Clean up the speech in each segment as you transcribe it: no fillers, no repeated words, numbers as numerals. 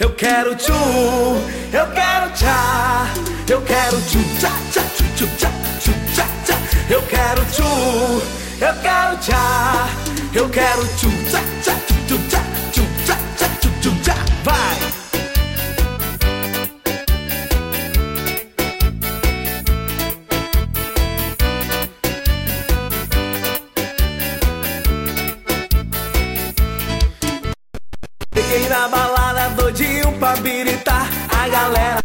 Eu quero tchu, eu quero tchá, eu quero tchu tchá tchá tchu tchu tchá tchu tchá tchá. Eu quero tchu, eu quero tchá, eu quero tchu tchá tchá tchu tchu tchá tchu tchá tchá tchu tchu tchá. Vai! Cheguei na balada doidinho pra biritar, a galera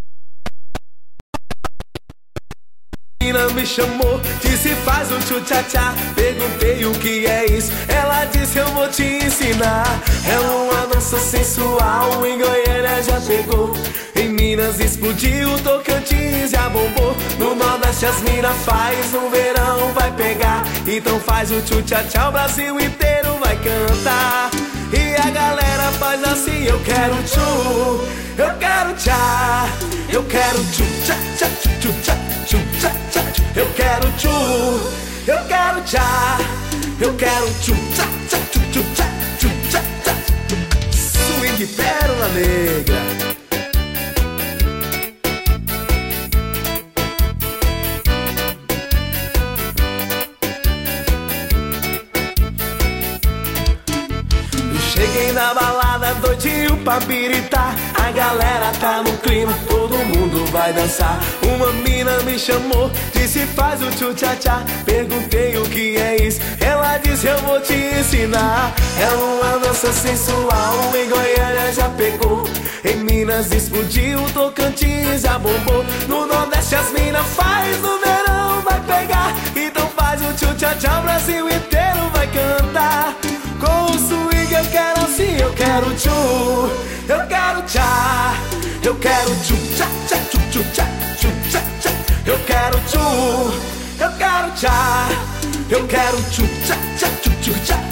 me chamou, disse faz um tchu-tchá-tchá. Perguntei o que é isso, ela disse eu vou te ensinar. É uma dança sensual, em Goiânia já pegou, em Minas explodiu, Tocantins já bombou, no Nordeste as mina faz, no verão vai pegar. Então faz o tchu-tchá-tchá, o Brasil inteiro vai cantar. E a galera faz assim, eu quero tchu, eu quero tchá, eu quero tchu tchá tchá tchu tchu tchá tchu tchá tchá. Eu quero tchu, eu quero tchá, eu quero tchu tchá tchá tchu tchu tchá tchu tchá tchá. Swing Pérola Negra. Cheguei na balada doidinho pra biritar, a galera tá no clima, todo mundo vai dançar. Uma mina me chamou, disse faz o tchu-tchá-tchá. Perguntei o que é isso, ela disse eu vou te ensinar. É uma dança sensual, em Goiânia já pegou, em Minas explodiu, Tocantins já bombou, no Nordeste as mina faz, no verão vai pegar. Então faz o tchu-tchá-tchá, o Brasil inteiro vai cantar. Com o swing eu quero assim, eu quero tchu, eu quero tchá, eu quero tchu tchá tchá tchu tchu tchá tchu tchá tchá. Eu quero tchu, eu quero tchá, eu quero tchu tchá tchá tchu tchu tchá